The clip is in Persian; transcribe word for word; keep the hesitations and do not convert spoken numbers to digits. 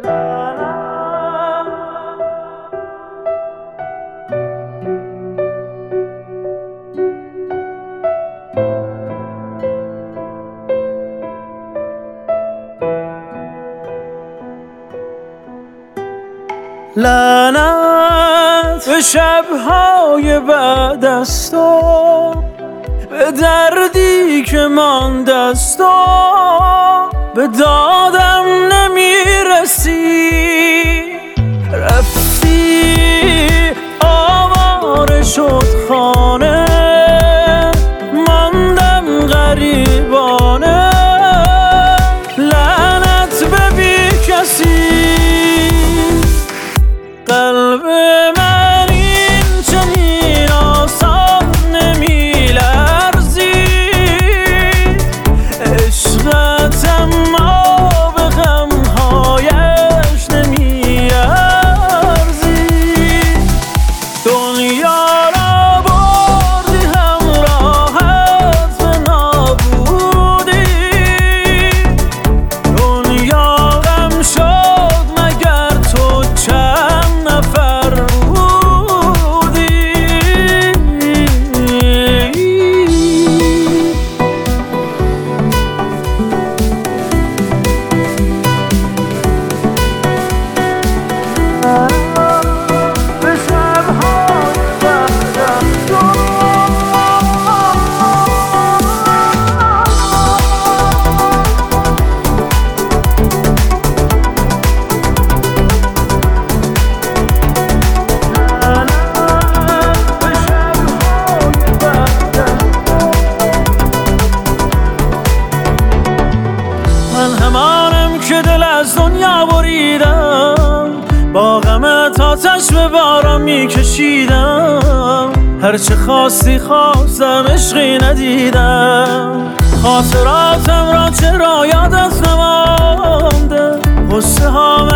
لعنت به شب‌های بعد از تو، به دردی که مانده از تو، به دادم نمیرسی. رفتی آواره شد خانه، ماندم غریبانه. لعنت به بی کسی، قلب من این چنین آسان نمی لرزی. عشقت اما به غمهایش نمی ارزی. دنیا را بردی همراهت به نابودی. دنیا غم شد مگر تو چند نفر بودی. به شب‌های بعد از تو، من همانم که دل از دنیا بریدم، با غمت آتش به بارم میکشیدم. هرچه خواستی خواستم، عشقی ندیدم. خاطراتم را چرا یادت نمانده؟ غصه ها